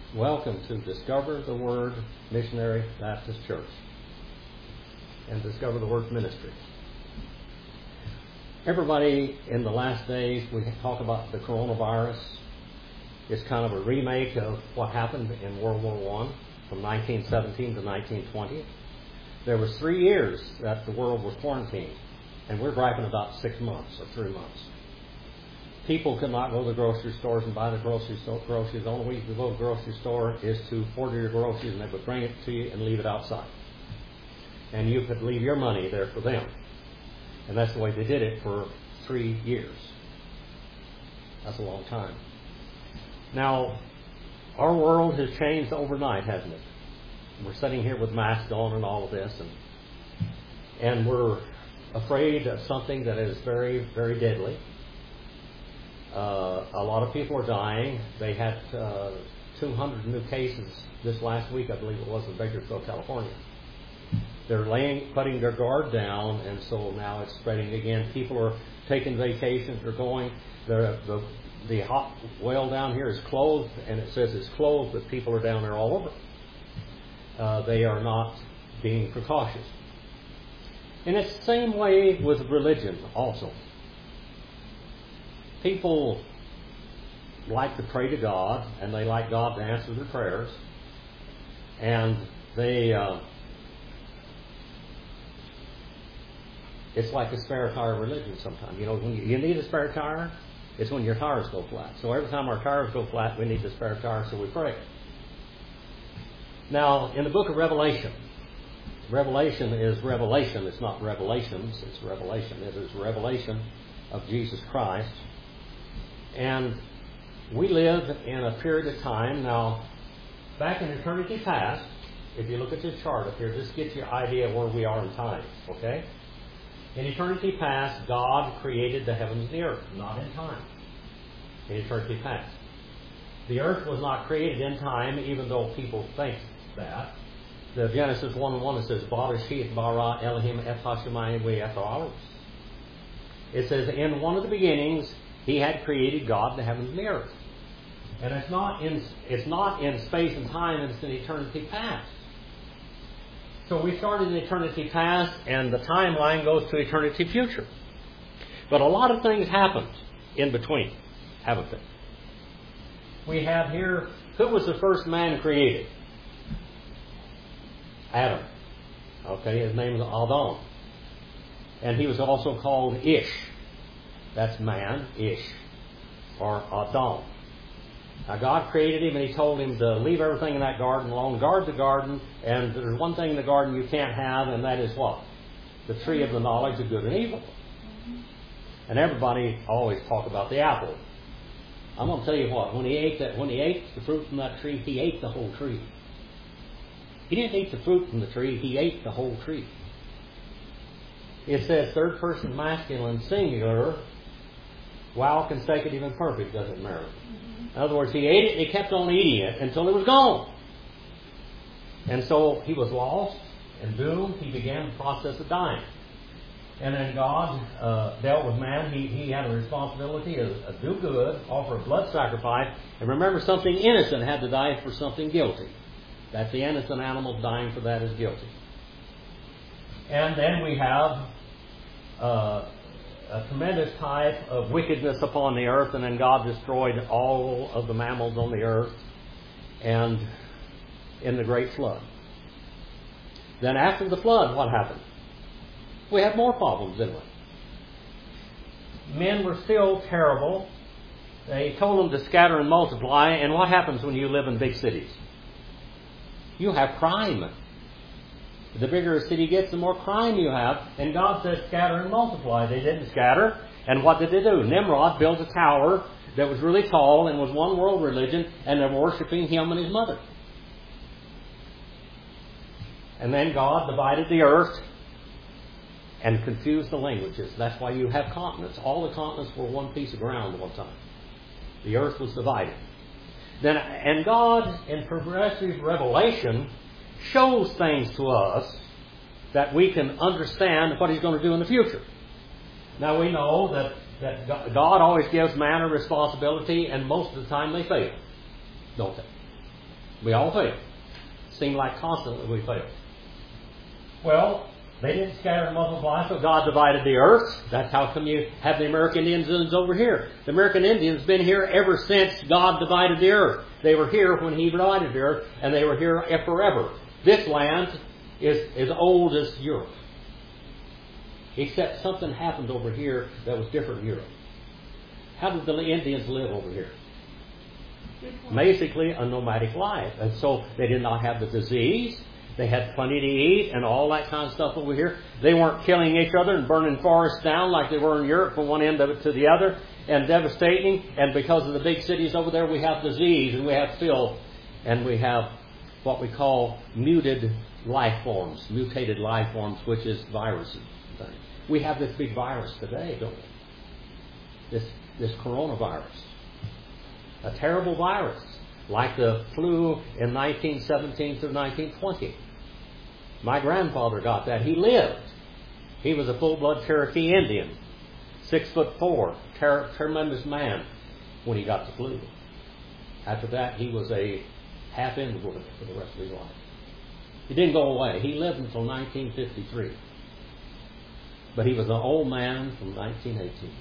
Welcome to Discover the Word Missionary Baptist Church and Discover the Word Ministry. Everybody in the last days, we talk about the coronavirus. It's kind of a remake of what happened in World War I from 1917 to 1920. There was 3 years that the world was quarantined, and we're griping about 6 months or 3 months. People could not go to the grocery stores and buy the groceries. The only way you could go to the grocery store is to order your groceries, and they would bring it to you and leave it outside. And you could leave your money there for them. And that's the way they did it for 3 years. That's a long time. Now, our world has changed overnight, hasn't it? We're sitting here with masks on and all of this, and we're afraid of something that is very, very deadly. A lot of people are dying. They had 200 new cases this last week, I believe it was, in Bakersfield, California. They're putting their guard down, and so now it's spreading again. People are taking vacations. They're going. The hot well down here is closed, and it says it's closed, but people are down there all over. They are not being precautious. And it's the same way with religion also. People like to pray to God, and they like God to answer their prayers. And it's like a spare tire religion sometimes. You know, when you need a spare tire, it's when your tires go flat. So every time our tires go flat, we need the spare tire, so we pray. Now, in the book of Revelation, Revelation is revelation. It's not revelations, it's revelation. It is revelation of Jesus Christ. And we live in a period of time. Now, back in eternity past, if you look at this chart up here, this gets you an idea of where we are in time, okay? In eternity past, God created the heavens and the earth, not in time. In eternity past. The earth was not created in time, even though people think that. The Genesis 1:1, it says, Barashith bara Elohim et hashemayim ve'et. It says, in one of the beginnings, He had created God, the heavens and the earth. And it's not in space and time, it's in eternity past. So we started in eternity past, and the timeline goes to eternity future. But a lot of things happened in between, haven't they? We have here, who was the first man created? Adam. Okay, his name is Adam. And he was also called Ish. That's man, Ish, or Adam. Now God created him, and He told him to leave everything in that garden alone, guard the garden, and there's one thing in the garden you can't have, and that is what? The tree of the knowledge of good and evil. And everybody always talk about the apple. I'm going to tell you what, when he ate the fruit from that tree, he ate the whole tree. He didn't eat the fruit from the tree, he ate the whole tree. It says third person masculine singular, while consecutive and perfect, doesn't matter. In other words, he ate it and he kept on eating it until it was gone. And so he was lost and doomed. He began the process of dying. And then God dealt with man. He had a responsibility to do good, offer a blood sacrifice. And remember, something innocent had to die for something guilty. That the innocent animal dying for that is guilty. And then we have a tremendous type of wickedness upon the earth, and then God destroyed all of the mammals on the earth and in the great flood. Then after the flood, what happened? We had more problems, didn't we? Men were still terrible. They told them to scatter and multiply, and what happens when you live in big cities? You have crime. The bigger a city gets, the more crime you have. And God says, scatter and multiply. They didn't scatter. And what did they do? Nimrod built a tower that was really tall and was one world religion, and they were worshiping him and his mother. And then God divided the earth and confused the languages. That's why you have continents. All the continents were one piece of ground at one time. The earth was divided. And God, in progressive revelation, shows things to us that we can understand what He's going to do in the future. Now we know that God always gives man a responsibility, and most of the time they fail, don't they? We all fail. Seem like constantly we fail. Well, they didn't scatter and multiply, so God divided the earth. That's how come you have the American Indians over here. The American Indians have been here ever since God divided the earth. They were here when He divided the earth, and they were here forever. This land is as old as Europe. Except something happened over here that was different in Europe. How did the Indians live over here? Basically a nomadic life. And so they did not have the disease. They had plenty to eat and all that kind of stuff over here. They weren't killing each other and burning forests down like they were in Europe from one end of it to the other and devastating. And because of the big cities over there, we have disease and we have filth and we have what we call mutated life forms, which is viruses. We have this big virus today, don't we? This coronavirus. A terrible virus, like the flu in 1917 through 1920. My grandfather got that. He lived. He was a full-blood Cherokee Indian, 6'4", tremendous man when he got the flu. After that, he was a half invalid for the rest of his life. He didn't go away. He lived until 1953. But he was an old man from 1918.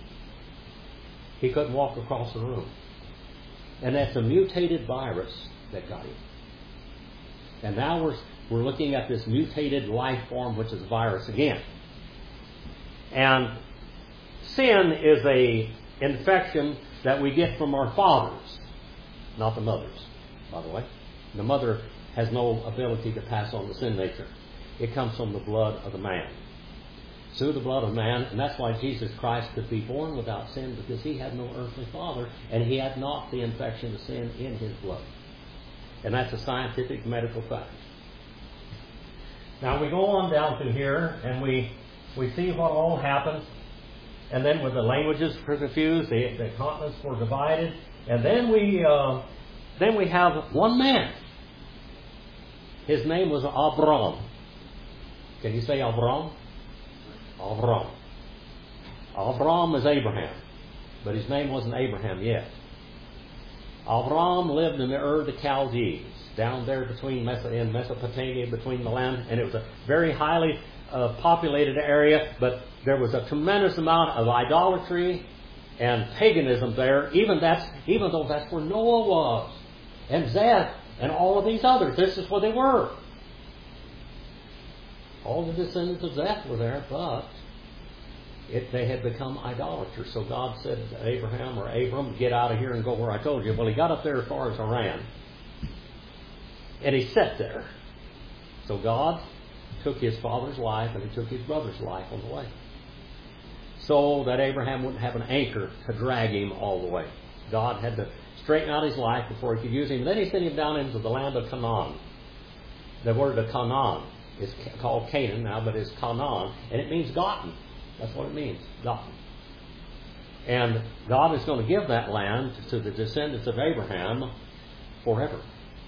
He couldn't walk across the room. And that's a mutated virus that got him. And now we're looking at this mutated life form, which is a virus again. And sin is a infection that we get from our fathers, not the mothers, by the way. The mother has no ability to pass on the sin nature. It comes from the blood of the man. Through the blood of man, and that's why Jesus Christ could be born without sin, because He had no earthly father, and He had not the infection of sin in His blood. And that's a scientific medical fact. Now we go on down through here, and we see what all happened, and then when the languages were confused, the continents were divided, and then we have one man. His name was Abram. Can you say Abram? Avram. Avram is Abraham, but his name wasn't Abraham yet. Avram lived in the Ur of the Chaldees, down there between in Mesopotamia, between the land, and it was a very highly populated area, but there was a tremendous amount of idolatry and paganism there, even though that's where Noah was, and Zeth, and all of these others. This is where they were. All the descendants of Zeth were there, but they had become idolaters. So God said to Abraham or Abram, get out of here and go where I told you. Well, he got up there as far as Haran. And he sat there. So God took his father's life and he took his brother's life on the way. So that Abraham wouldn't have an anchor to drag him all the way. God had to straighten out his life before he could use him. Then he sent him down into the land of Canaan. The word of Canaan is called Canaan now, but it's Canaan, and it means gotten. That's what it means, gotten. And God is going to give that land to the descendants of Abraham forever.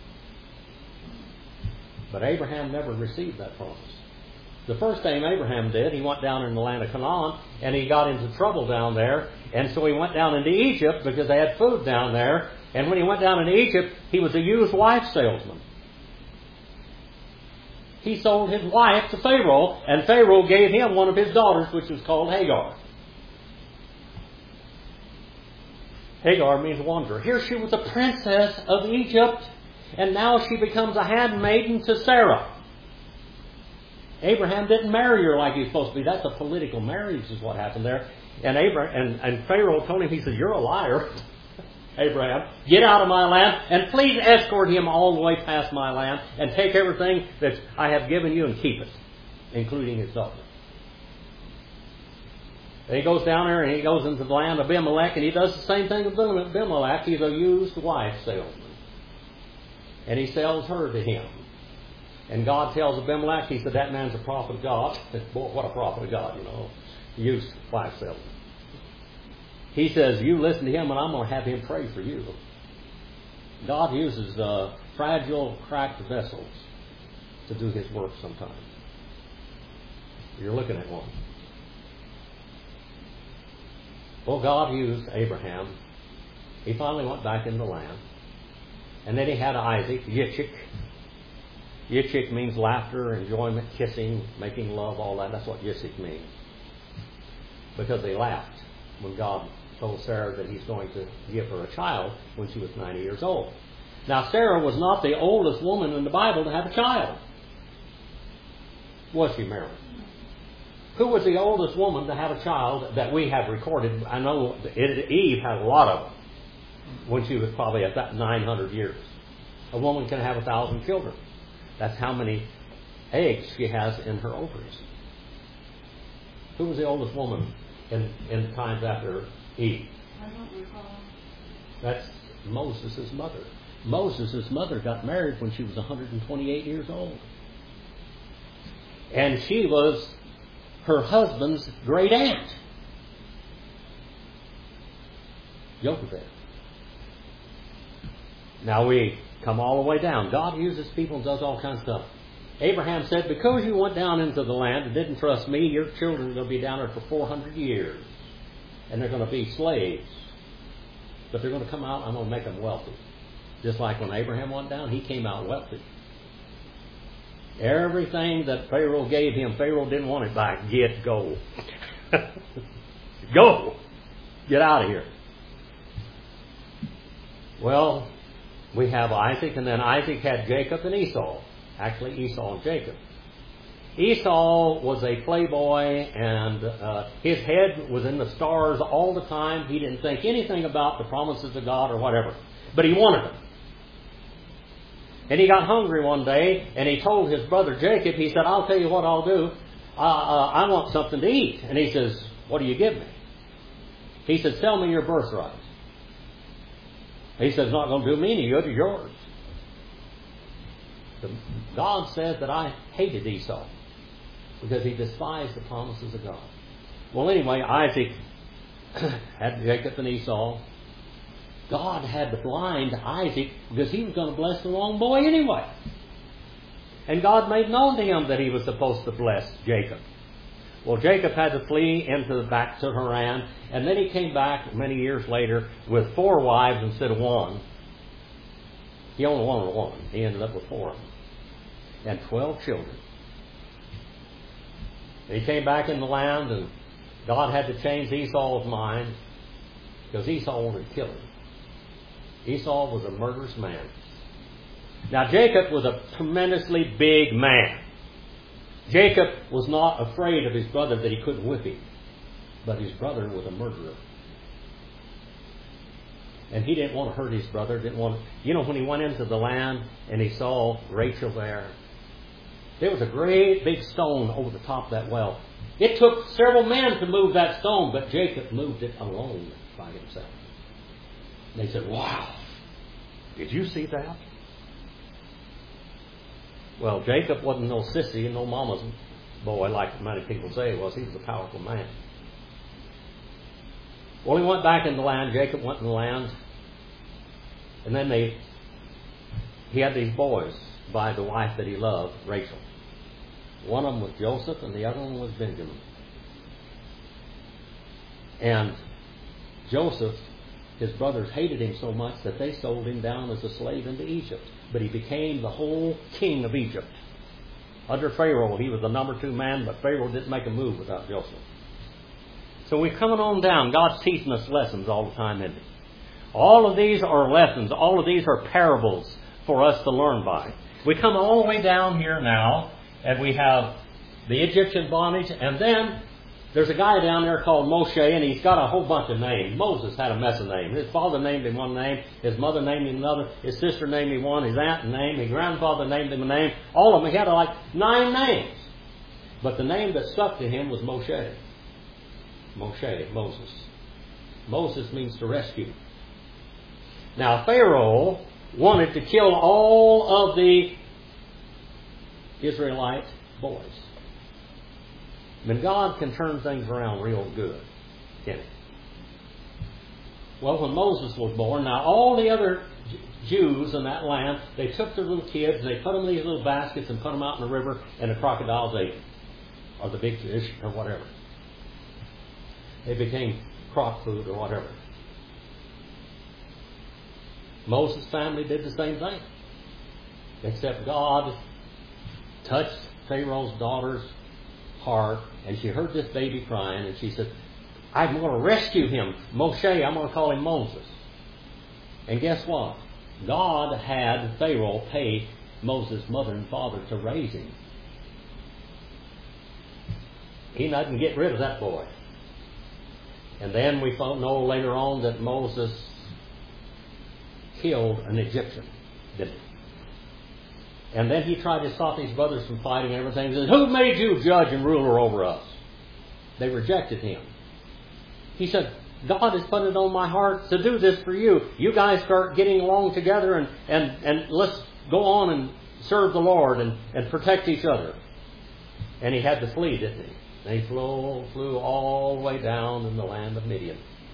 But Abraham never received that promise. The first thing Abraham did, he went down in the land of Canaan, and he got into trouble down there, and so he went down into Egypt because they had food down there, and when he went down into Egypt, he was a used wife salesman. He sold his wife to Pharaoh, and Pharaoh gave him one of his daughters, which was called Hagar. Hagar means wanderer. Here she was a princess of Egypt, and now she becomes a handmaiden to Sarah. Abraham didn't marry her like he was supposed to be. That's a political marriage is what happened there. And Pharaoh told him, he said, you're a liar, Abraham. Get out of my land and please escort him all the way past my land and take everything that I have given you and keep it, including his daughter. And he goes down there and he goes into the land of Abimelech, and he does the same thing with Abimelech. He's a used wife salesman. And he sells her to him. And God tells Abimelech, he said, that man's a prophet of God. Boy, what a prophet of God, used wife salesman. He says, you listen to him and I'm going to have him pray for you. God uses fragile, cracked vessels to do his work sometimes. You're looking at one. Well, God used Abraham. He finally went back in the land. And then he had Isaac, Yitzchak. Yitzchak means laughter, enjoyment, kissing, making love, all that. That's what Yitzchak means. Because they laughed when God told Sarah that he's going to give her a child when she was 90 years old. Now, Sarah was not the oldest woman in the Bible to have a child. Was she, Mary? Who was the oldest woman to have a child that we have recorded? I know Eve had a lot of them when she was probably at that 900 years. A woman can have 1,000 children. That's how many eggs she has in her ovaries. Who was the oldest woman in times after Eve? I don't recall. That's Moses' mother. Moses' mother got married when she was 128 years old. And she was her husband's great aunt. Jochebed. Now we come all the way down. God uses people and does all kinds of stuff. Abraham said, because you went down into the land and didn't trust me, your children are going to be down there for 400 years. And they're going to be slaves. But they're going to come out, I'm going to make them wealthy. Just like when Abraham went down, he came out wealthy. Everything that Pharaoh gave him, Pharaoh didn't want it back. Go. Go. Get out of here. Well, we have Isaac, and then Isaac had Jacob and Esau. Actually, Esau and Jacob. Esau was a playboy, and his head was in the stars all the time. He didn't think anything about the promises of God or whatever. But he wanted them. And he got hungry one day, and he told his brother Jacob, he said, I'll tell you what I'll do. I want something to eat. And he says, what do you give me? He said, sell me your birthright. He said, it's not going to do me any good, it's yours. God says that I hated Esau because he despised the promises of God. Well, anyway, Isaac had Jacob and Esau. God had to blind Isaac because he was going to bless the wrong boy anyway. And God made known to him that he was supposed to bless Jacob. Well, Jacob had to flee back to Haran, and then he came back many years later with 4 wives instead of 1. He only wanted 1. He ended up with 4 of them. And 12 children. He came back in the land, and God had to change Esau's mind because Esau wanted to kill him. Esau was a murderous man. Now, Jacob was a tremendously big man. Jacob was not afraid of his brother that he couldn't whip him. But his brother was a murderer. And he didn't want to hurt his brother. When he went into the land and he saw Rachel there was a great big stone over the top of that well. It took several men to move that stone, but Jacob moved it alone by himself. And they said, wow, did you see that? Well, Jacob wasn't no sissy and no mama's boy like many people say he was. He was a powerful man. Well, he went back in the land. Jacob went in the land. And then he had these boys by the wife that he loved, Rachel. One of them was Joseph and the other one was Benjamin. And Joseph, his brothers hated him so much that they sold him down as a slave into Egypt. But he became the whole king of Egypt. Under Pharaoh, he was the number 2 man, but Pharaoh didn't make a move without Joseph. So we're coming on down. God's teaching us lessons all the time, isn't he? All of these are lessons. All of these are parables for us to learn by. We come all the way down here now, and we have the Egyptian bondage, and then there's a guy down there called Moshe, and he's got a whole bunch of names. Moses had a mess of names. His father named him one name, his mother named him another, his sister named him one, his aunt named him, his grandfather named him a name. All of them, he had like 9 names. But the name that stuck to him was Moshe. Moses. Moses means to rescue. Now, Pharaoh wanted to kill all of the Israelite boys. But God can turn things around real good, can he? Well, when Moses was born, now all the other Jews in that land, they took their little kids, they put them in these little baskets and put them out in the river, and the crocodiles ate them, or the big fish, or whatever. They became croc food or whatever. Moses' family did the same thing. Except God touched Pharaoh's daughter's heart, and she heard this baby crying, and she said, I'm going to rescue him. Moshe, I'm going to call him Moses. And guess what? God had Pharaoh pay Moses' mother and father to raise him. He doesn't get rid of that boy. And then we know later on that Moses killed an Egyptian, didn't he? And then he tried to stop his brothers from fighting and everything. He said, who made you judge and ruler over us? They rejected him. He said, God has put it on my heart to do this for you. You guys start getting along together and let's go on and serve the Lord and protect each other. And he had to flee, didn't he? And he flew all the way down in the land of Midian.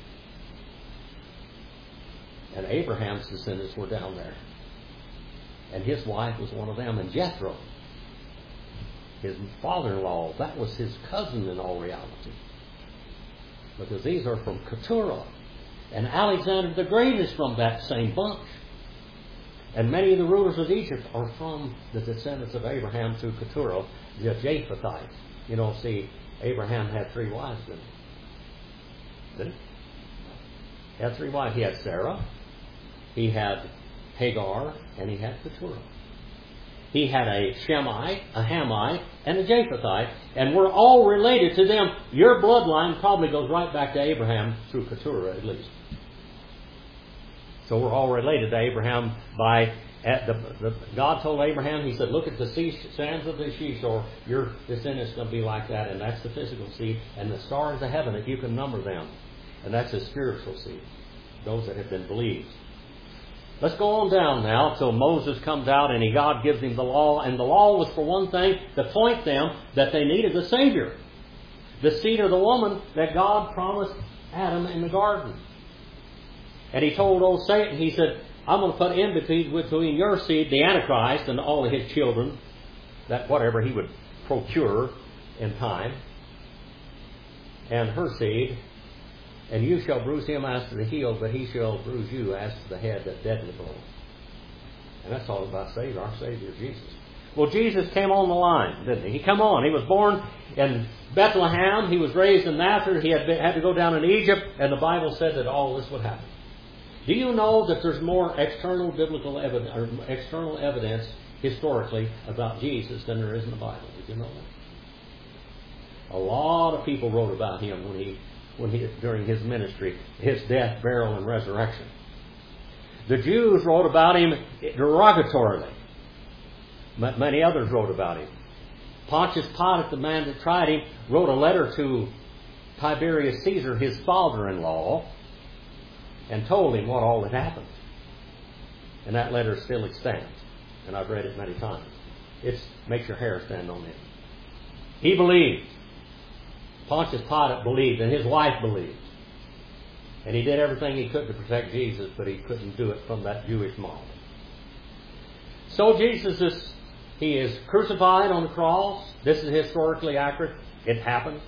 And Abraham's descendants were down there. And his wife was one of them. And Jethro, his father-in-law, that was his cousin in all reality. Because these are from Keturah. And Alexander the Great is from that same bunch. And many of the rulers of Egypt are from the descendants of Abraham through Keturah, the Japhethites. You know, see, Abraham had 3 wives, didn't he? He had 3 wives. He had Sarah, he had Hagar, and he had Keturah. He had a Shemite, a Hamite, and a Japhethite, and we're all related to them. Your bloodline probably goes right back to Abraham through Keturah, at least. So we're all related to Abraham by... God told Abraham, he said, look at the sands of the seashore, your descendants going to be like that, and that's the physical seed, and the stars of heaven, if you can number them, and that's the spiritual seed, those that have been believed. Let's go on down now till Moses comes out and God gives him the law, and the law was for one thing, to point them that they needed a Savior, the seed of the woman that God promised Adam in the garden. And he told old Satan, he said, I'm going to put enmity between your seed, the Antichrist, and all of his children, that whatever he would procure in time, and her seed, and you shall bruise him as to the heel, but he shall bruise you as to the head, that deadly blow. And that's all about Savior, our Savior, Jesus. Well, Jesus came on the line, didn't he? He came on. He was born in Bethlehem. He was raised in Nazareth. He had to go down in Egypt, and the Bible said that all this would happen. Do you know that there's more external biblical evidence, or external evidence historically about Jesus than there is in the Bible? Did you know that? A lot of people wrote about him when he during his ministry, his death, burial, and resurrection. The Jews wrote about him derogatorily. Many others wrote about him. Pontius Pilate, the man that tried him, wrote a letter to Tiberius Caesar, his father-in-law, and told him what all had happened. And that letter still extends. And I've read it many times. It makes your hair stand on end. He believed. Pontius Pilate believed, and his wife believed. And he did everything he could to protect Jesus, but he couldn't do it from that Jewish mob. So Jesus is crucified on the cross. This is historically accurate. It happened.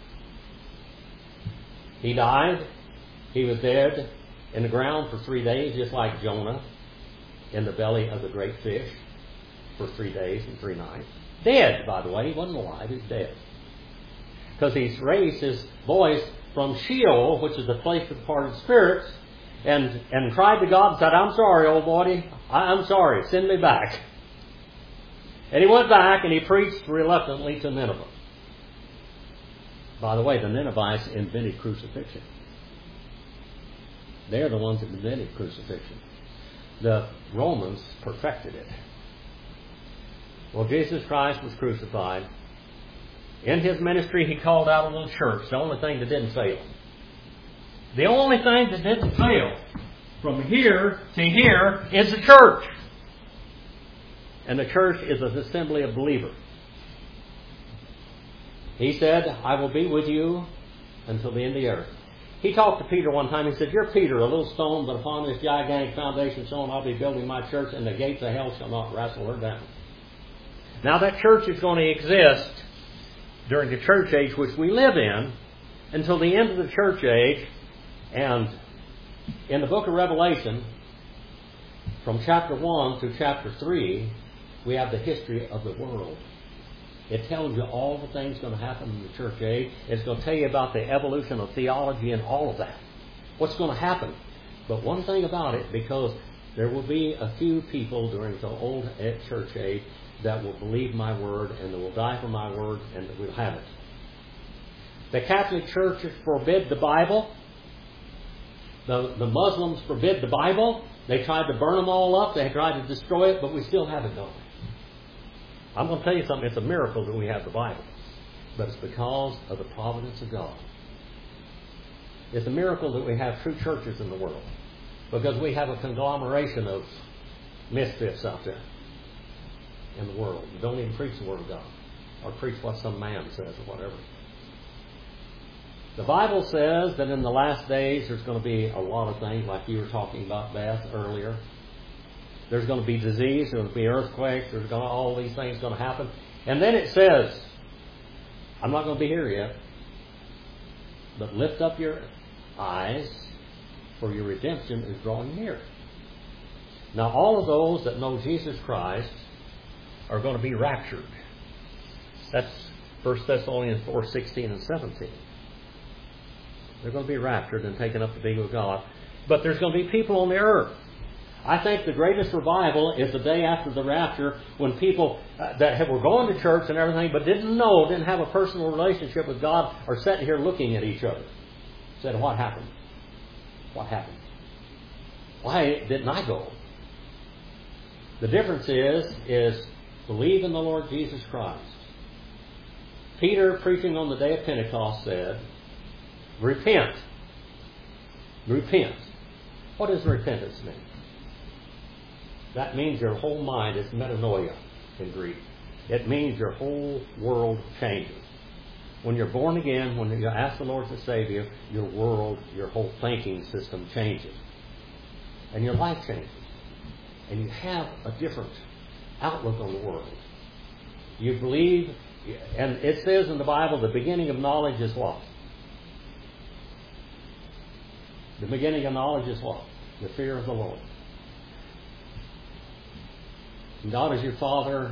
He died. He was dead in the ground for 3 days, just like Jonah in the belly of the great fish for 3 days and 3 nights. Dead, by the way. He wasn't alive. He's dead. Because he's raised his voice from Sheol, which is the place of departed spirits, and cried to God and said, I'm sorry, old boy. I'm sorry. Send me back. And he went back and he preached reluctantly to Nineveh. By the way, the Ninevites invented crucifixion. They're the ones that invented crucifixion. The Romans perfected it. Well, Jesus Christ was crucified. In his ministry, he called out a little church, the only thing that didn't fail. The only thing that didn't fail from here to here is the church. And the church is an assembly of believers. He said, I will be with you until the end of the earth. He talked to Peter one time. He said, you're Peter, a little stone, but upon this gigantic foundation stone I'll be building my church, and the gates of hell shall not wrestle her down. Now that church is going to exist during the church age which we live in until the end of the church age. And in the book of Revelation, From chapter 1 to chapter 3, we have the history of the world. It tells you all the things going to happen in the church age. It's going to tell you about the evolution of theology and all of that. What's going to happen. But one thing about it, because there will be a few people during the old church age that will believe my word and that will die for my word and that will have it. The Catholic Church forbid the Bible. The Muslims forbid the Bible. They tried to burn them all up. They tried to destroy it, but we still have it going. I'm going to tell you something. It's a miracle that we have the Bible. But it's because of the providence of God. It's a miracle that we have true churches in the world. Because we have a conglomeration of misfits out there in the world who don't even preach the Word of God. Or preach what some man says or whatever. The Bible says that in the last days there's going to be a lot of things like you were talking about, Beth, earlier. There's going to be disease, there's going to be earthquakes, there's going to all these things going to happen. And then it says, I'm not going to be here yet, but lift up your eyes, for your redemption is drawing near. Now all of those that know Jesus Christ are going to be raptured. That's 1 Thessalonians 4:16 and 17. They're going to be raptured and taken up to be with God. But there's going to be people on the earth. I think the greatest revival is the day after the rapture, when people that were going to church and everything but didn't have a personal relationship with God, are sitting here looking at each other. Said, what happened? What happened? Why didn't I go? The difference is believe in the Lord Jesus Christ. Peter, preaching on the day of Pentecost, said, repent. Repent. What does repentance mean? That means your whole mind is metanoia in Greek. It means your whole world changes. When you're born again, when you ask the Lord to save you, your world, your whole thinking system changes. And your life changes. And you have a different outlook on the world. You believe, and it says in the Bible, the beginning of knowledge is what? The beginning of knowledge is what? The fear of the Lord. And God is your Father.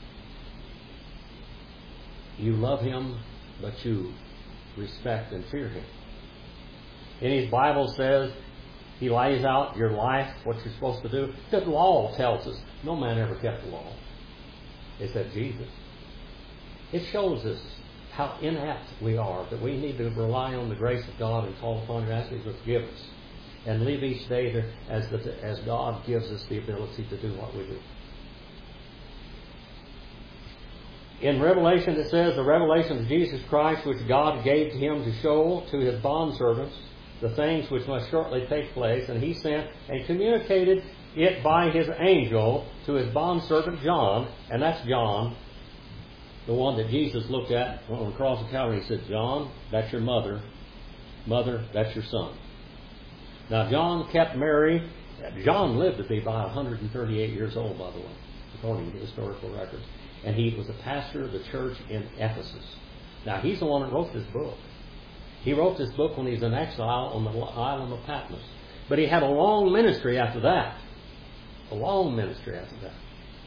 You love Him, but you respect and fear Him. In His Bible says He lays out your life, what you're supposed to do. The law tells us no man ever kept the law. It said Jesus. It shows us how inept we are, that we need to rely on the grace of God and call upon Him, ask Him to forgive us, and live each day as God gives us the ability to do what we do. In Revelation it says, the revelation of Jesus Christ, which God gave to Him to show to His bondservants the things which must shortly take place, and He sent and communicated it by His angel to His bondservant John, and that's John, the one that Jesus looked at on the cross of Calvary. He said, John, that's your mother. Mother, that's your son. Now John kept Mary. John lived to be about 138 years old, by the way, according to historical records. And he was a pastor of the church in Ephesus. Now he's the one that wrote this book. He wrote this book when he was in exile on the island of Patmos. But he had a long ministry after that. A long ministry after that.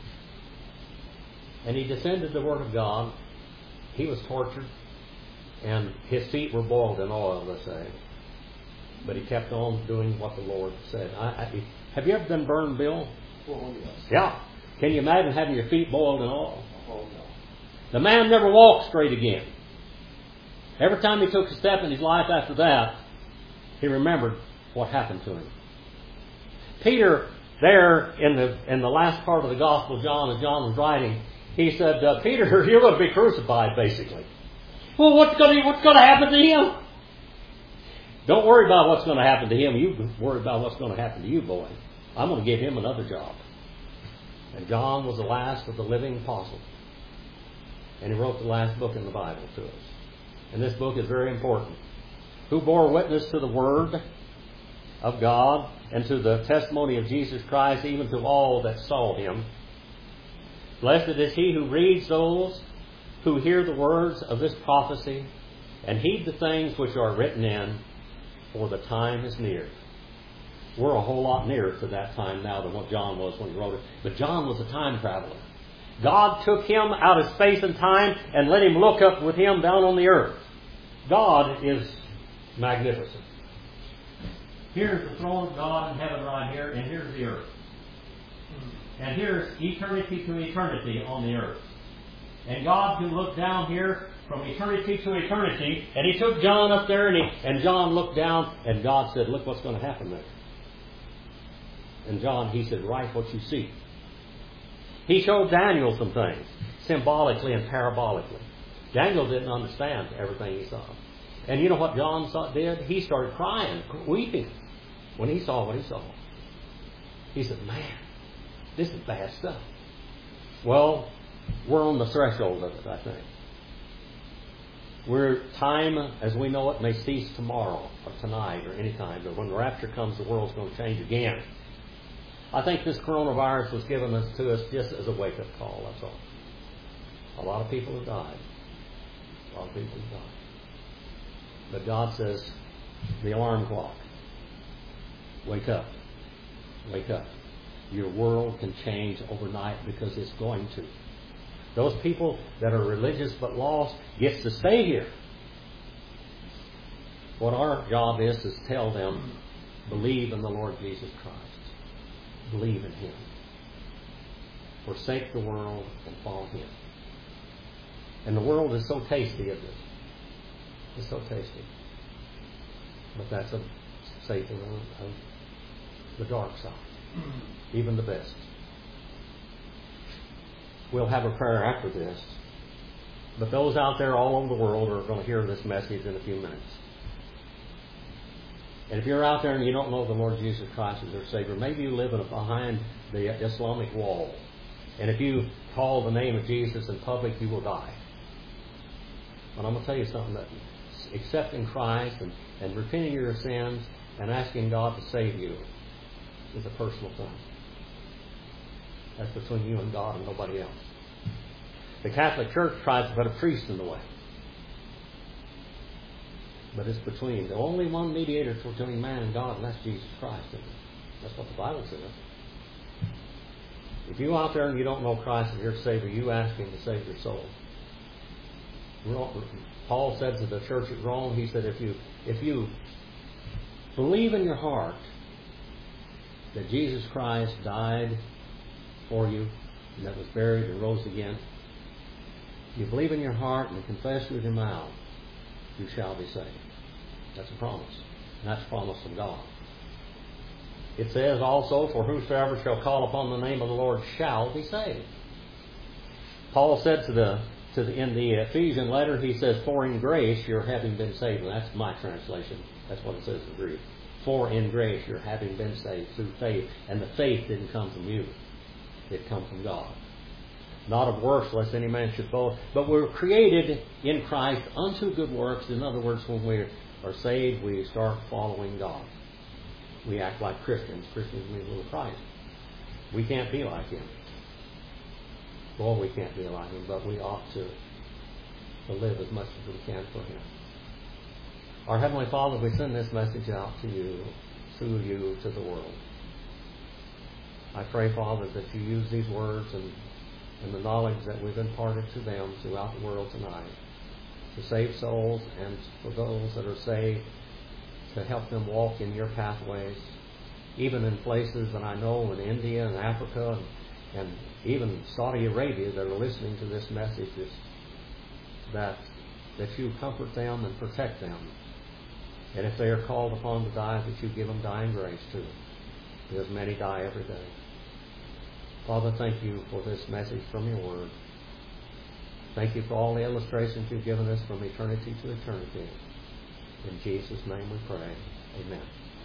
And he defended the Word of God. He was tortured. And his feet were boiled in oil, let's say. But he kept on doing what the Lord said. Have you ever been burned, Bill? Oh, yes. Yeah. Can you imagine having your feet boiled in oil? Oh, no. The man never walked straight again. Every time he took a step in his life after that, he remembered what happened to him. Peter, there in the last part of the Gospel of John, as John was writing, he said, Peter, you're going to be crucified, basically. Well, what's going to happen to him? Don't worry about what's going to happen to him. You worry about what's going to happen to you, boy. I'm going to give him another job. And John was the last of the living apostles. And he wrote the last book in the Bible to us. And this book is very important. Who bore witness to the Word of God and to the testimony of Jesus Christ, even to all that saw Him. Blessed is he who reads those who hear the words of this prophecy and heed the things which are written in, for the time is near. We're a whole lot nearer to that time now than what John was when he wrote it. But John was a time traveler. God took him out of space and time and let him look up with him down on the earth. God is magnificent. Here's the throne of God in heaven right here, and here's the earth. And here's eternity to eternity on the earth. And God can look down here from eternity to eternity. And He took John up there, and John looked down, and God said, look what's going to happen there. And John, he said, write what you see. He showed Daniel some things, symbolically and parabolically. Daniel didn't understand everything he saw. And you know what John did? He started crying, weeping, when he saw what he saw. He said, man, this is bad stuff. Well, we're on the threshold of it, I think. Time, as we know it, may cease tomorrow or tonight or any time. But when the rapture comes, the world's going to change again. I think this coronavirus was given to us just as a wake-up call, that's all. A lot of people have died. A lot of people have died. But God says, the alarm clock, wake up. Wake up. Your world can change overnight because it's going to. Those people that are religious but lost gets to stay here. What our job is tell them, believe in the Lord Jesus Christ. Believe in Him. Forsake the world and follow Him. And the world is so tasty, isn't it? It's so tasty. But that's a Satan of the dark side. Even the best. We'll have a prayer after this. But those out there all over the world are going to hear this message in a few minutes. And if you're out there and you don't know the Lord Jesus Christ as your Savior, maybe you live behind the Islamic wall. And if you call the name of Jesus in public, you will die. But I'm going to tell you something, that accepting Christ and repenting of your sins and asking God to save you is a personal thing. That's between you and God and nobody else. The Catholic Church tries to put a priest in the way. But it's between the only one mediator between man and God, and that's Jesus Christ. That's what the Bible says. If you're out there and you don't know Christ as your Savior, you ask Him to save your soul. Paul said to the church at Rome, he said, if you believe in your heart that Jesus Christ died for you, and that was buried and rose again, if you believe in your heart and confess with your mouth, you shall be saved. That's a promise. And that's a promise from God. It says also, for whosoever shall call upon the name of the Lord shall be saved. Paul said in the Ephesian letter, he says, for in grace you're having been saved. And that's my translation. That's what it says in Greek. For in grace you're having been saved through faith. And the faith didn't come from you. It come from God. Not of works, lest any man should boast. But we're created in Christ unto good works. In other words, when we are saved, we start following God. We act like Christians. Christians mean little Christ. We can't be like Him. Well, we can't be like Him, but we ought to live as much as we can for Him. Our Heavenly Father, we send this message out to you, through you, to the world. I pray, Father, that you use these words and the knowledge that we've imparted to them throughout the world tonight to save souls, and for those that are saved, to help them walk in your pathways, even in places that I know in India and Africa and even Saudi Arabia that are listening to this message, is that you comfort them and protect them. And if they are called upon to die, that you give them dying grace to them, because many die every day. Father, thank you for this message from your word. Thank you for all the illustrations you've given us from eternity to eternity. In Jesus' name we pray. Amen.